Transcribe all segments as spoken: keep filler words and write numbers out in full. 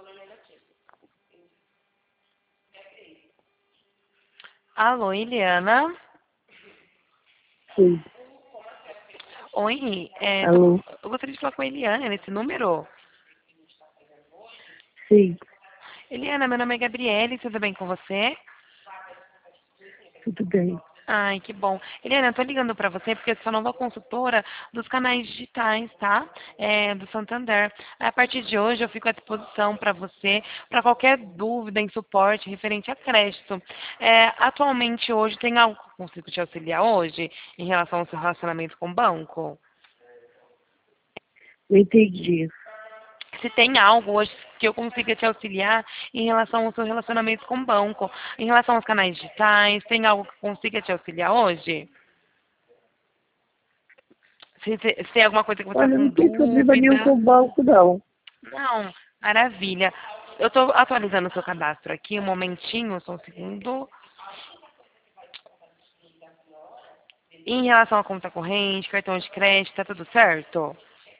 Alô, Eliana? Sim. Oi, é, tô- Alô? eu gostaria de falar com a Eliana nesse número. Sim, Eliana, meu nome é Gabriele, tudo bem com você? tudo bem. Ai, que bom. Eliana, eu tô ligando pra você porque eu sou a nova consultora dos canais digitais, tá? É, do Santander. A partir de hoje eu fico à disposição para você, para qualquer dúvida em suporte referente a crédito. É, atualmente hoje tem algo que eu consigo te auxiliar hoje em relação ao seu relacionamento com o banco? Não entendi. Se tem algo hoje que eu consiga te auxiliar em relação ao seu relacionamento com o banco, em relação aos canais digitais, tem algo que eu consiga te auxiliar hoje? Se, se, se tem alguma coisa que você está Olha, com não tem problema nenhum com dúvida. o banco, não. Não, maravilha. Eu estou atualizando o seu cadastro aqui, um momentinho, só um segundo. Em relação à conta corrente, cartão de crédito, tá tudo certo?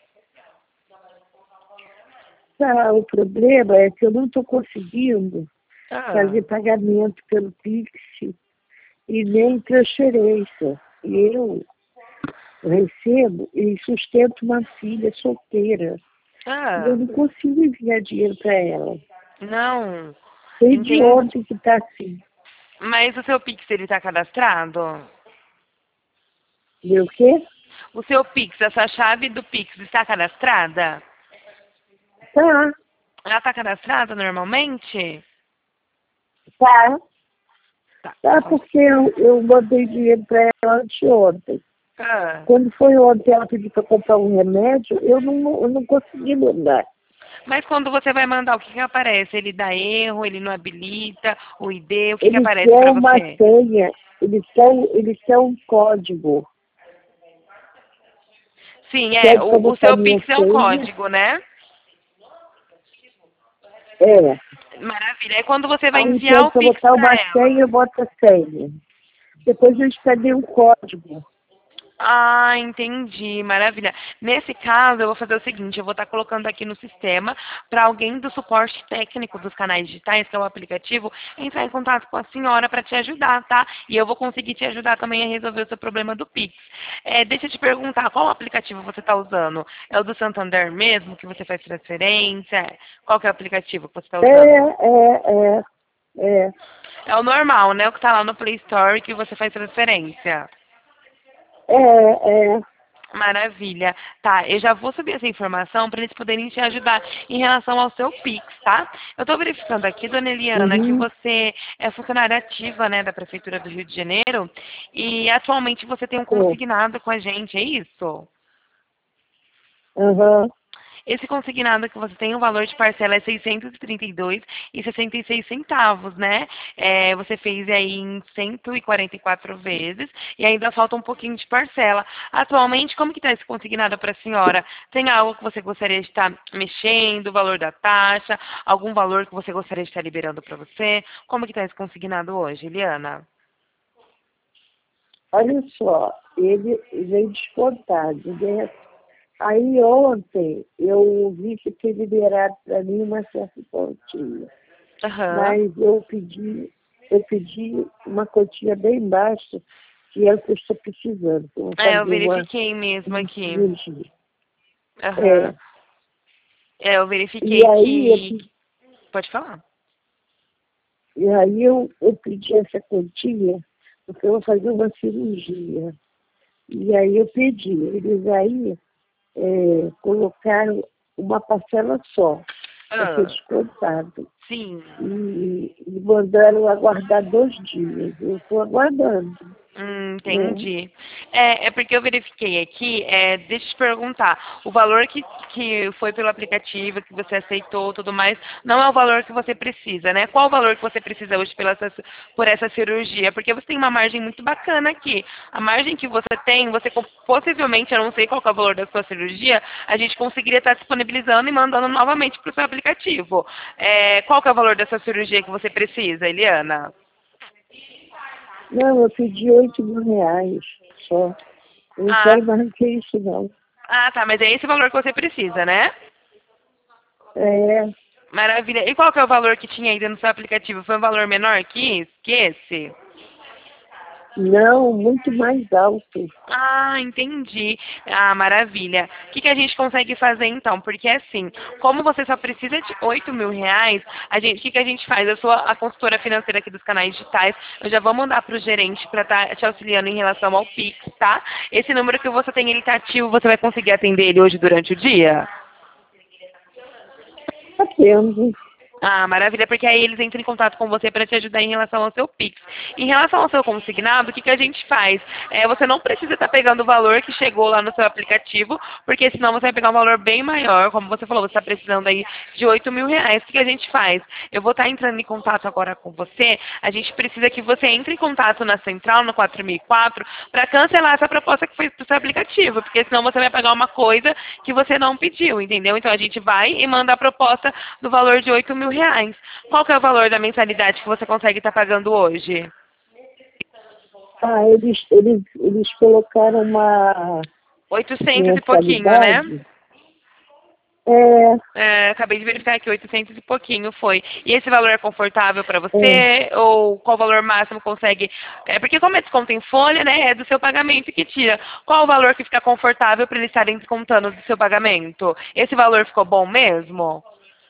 Tá, o problema é que eu não estou conseguindo Ah, fazer pagamento pelo Pix e nem transferência. E eu recebo e sustento uma filha solteira. E eu ah, não consigo enviar dinheiro para ela. não. Desde Entendi. ontem que está assim. Mas o seu Pix, ele tá cadastrado? Meu quê? O seu Pix, a sua chave do Pix está cadastrada? Tá, Ela está cadastrada normalmente? tá. Tá. Tá, Só um- porque eu, eu mandei dinheiro para ela anteontem. Ah. Quando foi ontem ela pediu para comprar um remédio, eu não, eu não consegui mandar. Mas quando você vai mandar, o que que aparece? Ele dá erro, ele não habilita, o I D, o que que Eles aparece querem para uma você? senha, eles querem, eles querem um código. Sim, é, Pede para o, o botar seu minha Pix é um senha. código, né? É. Maravilha. É quando você vai Aí enviar pede o para Pix botar para uma ela. senha, eu boto a senha. Depois eles pedem um código. Ah, entendi. Maravilha. Nesse caso, eu vou fazer o seguinte, eu vou estar colocando aqui no sistema para alguém do suporte técnico dos canais digitais, que é o aplicativo, entrar em contato com a senhora para te ajudar, tá? E eu vou conseguir te ajudar também a resolver o seu problema do Pix. É, deixa eu te perguntar, qual aplicativo você está usando? É o do Santander mesmo, que você faz transferência? Qual que é o aplicativo que você está É, usando? é, é, é, É o normal, né? O que está lá no Play Store que você faz transferência. é, é. Maravilha. Tá, eu já vou subir essa informação para eles poderem te ajudar em relação ao seu Pix, tá? Eu estou verificando aqui, dona Eliana, que Uhum, você é funcionária ativa, né, da Prefeitura do Rio de Janeiro e atualmente você tem um é. consignado com a gente, é isso? Uhum. Esse consignado que você tem, o valor de parcela é seiscentos e trinta e dois e sessenta e seis centavos, né? É, você fez aí em cento e quarenta e quatro vezes e ainda falta um pouquinho de parcela. Atualmente, como que está esse consignado para a senhora? Tem algo que você gostaria de estar mexendo, o valor da taxa, algum valor que você gostaria de estar liberando para você? Como que está esse consignado hoje, Eliana? Olha só, ele vem descontado, né? Aí ontem eu vi que foi liberado para mim uma certa quantia. Aham. Mas eu pedi, eu pedi uma quantia bem baixa, que é o que eu estou precisando. Eu vou É, eu fazer uma, verifiquei mesmo uma aqui. cirurgia. Aham. É, É, eu e verifiquei aí, eu, que... pe- Pode falar. e aí eu, eu pedi essa quantia, porque eu vou fazer uma cirurgia. E aí eu pedi, eles aí é, colocaram uma parcela só, para ser Ah, descontado. sim. E, e mandaram aguardar dois dias. Eu estou aguardando, Hum, né? entendi. É, é porque eu verifiquei aqui, é, deixa eu te perguntar, o valor que, que foi pelo aplicativo, que você aceitou tudo mais, não é o valor que você precisa, né? Qual o valor que você precisa hoje pela, essa- por essa cirurgia? Porque você tem uma margem muito bacana aqui. A margem que você tem, você co- possivelmente, eu não sei qual que é o valor da sua cirurgia, a gente conseguiria estar disponibilizando e mandando novamente para o seu aplicativo. É, qual que é o valor dessa cirurgia que você precisa, Eliana? Não, eu pedi oito mil reais só. Eu não Ah, quero mais do que isso, não. ah, tá, mas é esse valor que você precisa, né? É, Maravilha. E qual que é o valor que tinha ainda no seu aplicativo? Foi um valor menor que esse? Que esse? Não, muito mais alto. Ah, entendi. Ah, maravilha. O que, que a gente consegue fazer então? Porque assim, como você só precisa de oito mil reais, a gente, o que, que a gente faz? Eu sou a consultora financeira aqui dos canais digitais. Eu já vou mandar para o gerente para estar te auxiliando em relação ao Pix, tá? Esse número que você tem, ele tá ativo, você vai conseguir atender ele hoje durante o dia? Atendo. Ah, maravilha, porque aí eles entram em contato com você para te ajudar em relação ao seu Pix. Em relação ao seu consignado, o que, que a gente faz? É, você não precisa estar pegando o valor que chegou lá no seu aplicativo, porque senão você vai pegar um valor bem maior. Como você falou, você está precisando aí de oito mil reais. O que, que a gente faz? Eu vou estar entrando em contato agora com você. A gente precisa que você entre em contato na central, no quatro mil e quatro, para cancelar essa proposta que foi para o seu aplicativo, porque senão você vai pagar uma coisa que você não pediu, entendeu? Então a gente vai e manda a proposta do valor de oito mil reais. Qual que é o valor da mensalidade que você consegue estar pagando hoje? Ah, eles, eles, eles colocaram uma oitocentos e pouquinho, né? mensalidade. É, É, acabei de verificar aqui, oitocentos e pouquinho foi. E esse valor é confortável para é. você? Ou qual valor máximo consegue? É porque como é desconto em folha, né? É do seu pagamento que tira. Qual o valor que fica confortável para eles estarem descontando do seu pagamento? Esse valor ficou bom mesmo?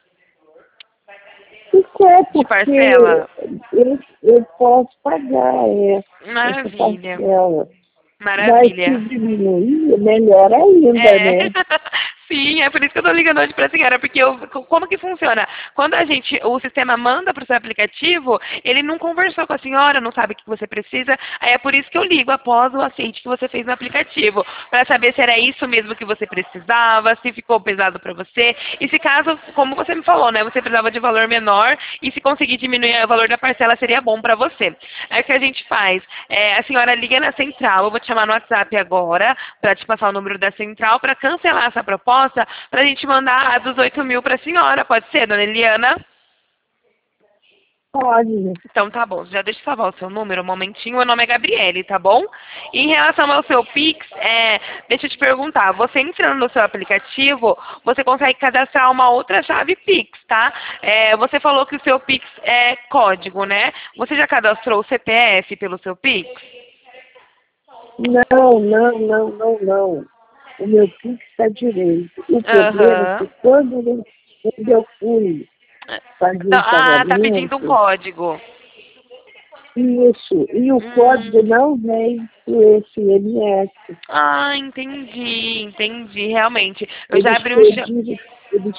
Isso é De porque parcela? eu, eu posso pagar é, essa Maravilha. parcela. Mas se Maravilha. diminuir, melhor ainda, É, né? sim, é por isso que eu tô ligando hoje pra senhora, porque eu, como que funciona? Quando a gente, o sistema manda pro seu aplicativo, ele não conversou com a senhora, não sabe o que você precisa, aí é por isso que eu ligo após o aceite que você fez no aplicativo, para saber se era isso mesmo que você precisava, se ficou pesado para você, e se caso, como você me falou, né, você precisava de valor menor, e se conseguir diminuir o valor da parcela seria bom para você. Aí o que a gente faz? É, a senhora liga na central, eu vou te chamar no WhatsApp agora, para te passar o número da central, para cancelar essa proposta, para a gente mandar a dos oito mil para a senhora. Pode ser, dona Eliana? Pode. Então tá bom, já deixa eu salvar o seu número um momentinho. Meu nome é Gabriele, tá bom? E em relação ao seu Pix, é, deixa eu te perguntar, você entrando no seu aplicativo, você consegue cadastrar uma outra chave Pix, tá? É, você falou que o seu Pix é código, né? Você já cadastrou o C P F pelo seu Pix? Não, não, não, não, não. O meu Pix está direito. O problema é Aham. que quando eu, quando eu fui fazer Então, o ah, tá pedindo um pagamento, código. isso, e o código Hum. não vem para esse I M S. Ah, entendi, entendi, realmente. Eu já Eles abri um... cha- pediram, eles,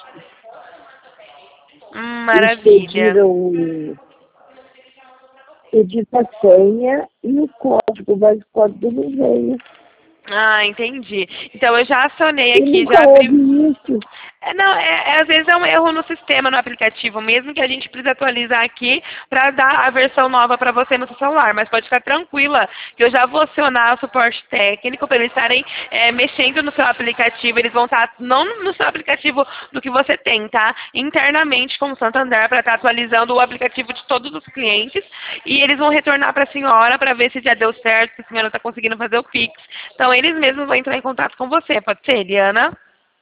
Hum, eles maravilha. pediram, pediram a senha e o código, mas o código não veio. Ah, entendi. Então eu já acionei E aqui, nunca já abri. houve isso. É, não, é, é, às vezes é um erro no sistema, no aplicativo mesmo, que a gente precisa atualizar aqui para dar a versão nova para você no seu celular. Mas pode ficar tranquila, que eu já vou acionar o suporte técnico para eles estarem é, mexendo no seu aplicativo. Eles vão estar, não no seu aplicativo do que você tem, tá? Internamente com o Santander, para estar atualizando o aplicativo de todos os clientes. E eles vão retornar para a senhora para ver se já deu certo, se a senhora está conseguindo fazer o Pix. Então eles mesmos vão entrar em contato com você. Pode ser, Eliana?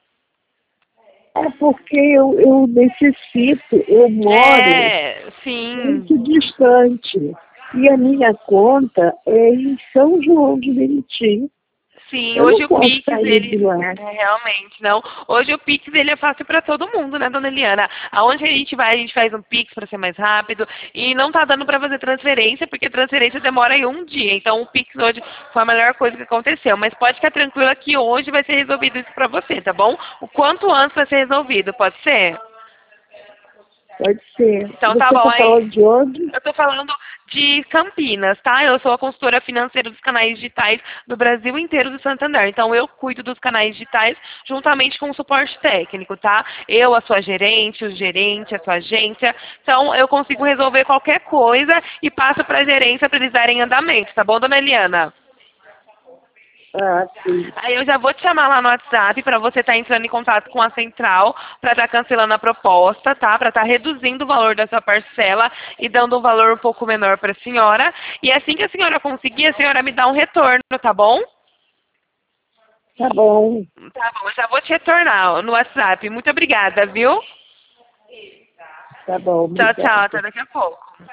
É porque eu, eu necessito, eu moro É, sim. muito distante. E a minha conta é em São João de Meriti. Sim, Eu não hoje o posso Pix, sair de ele. lá. É, realmente, não. Hoje o Pix, ele é fácil para todo mundo, né, dona Eliana? Aonde a gente vai, a gente faz um Pix para ser mais rápido. E não tá dando para fazer transferência, porque transferência demora aí um dia. Então o Pix hoje foi a melhor coisa que aconteceu. Mas pode ficar tranquila que hoje vai ser resolvido isso para você, tá bom? O quanto antes vai ser resolvido, pode ser? Pode ser. Então tá Você bom, está aí. falando de onde? Eu tô falando de Campinas, tá? Eu sou a consultora financeira dos canais digitais do Brasil inteiro do Santander. Então eu cuido dos canais digitais juntamente com o suporte técnico, tá? Eu, a sua gerente, o gerente, a sua agência. Então eu consigo resolver qualquer coisa e passo para a gerência para eles darem andamento, tá bom, dona Eliana? Ah, sim. Aí eu já vou te chamar lá no WhatsApp para você estar entrando em contato com a central para estar cancelando a proposta, tá? Para estar reduzindo o valor da sua parcela e dando um valor um pouco menor para a senhora. E assim que a senhora conseguir, a senhora me dá um retorno, tá bom? Tá bom. Tá bom, eu já vou te retornar no WhatsApp. Muito obrigada, viu? Tá bom, Tchau, tchau. obrigada. Até daqui a pouco.